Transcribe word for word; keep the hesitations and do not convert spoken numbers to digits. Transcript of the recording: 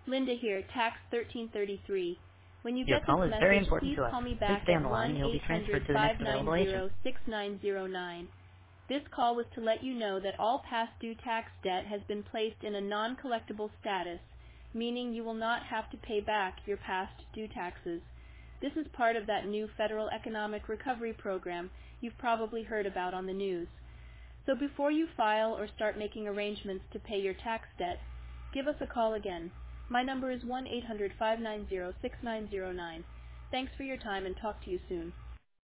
Linda here, Tax thirteen thirty-three. When you Your get this call is very message, important please to us. call me Please back stay on at the line one and you'll be eight transferred hundred, to the five next nine available agent. zero, six nine zero nine. This call was to let you know that all past due tax debt has been placed in a non-collectible status, meaning you will not have to pay back your past due taxes. This is part of that new federal economic recovery program you've probably heard about on the news. So before you file or start making arrangements to pay your tax debt, give us a call again. My number is one eight hundred, five nine zero, six nine zero nine. Thanks for your time and talk to you soon.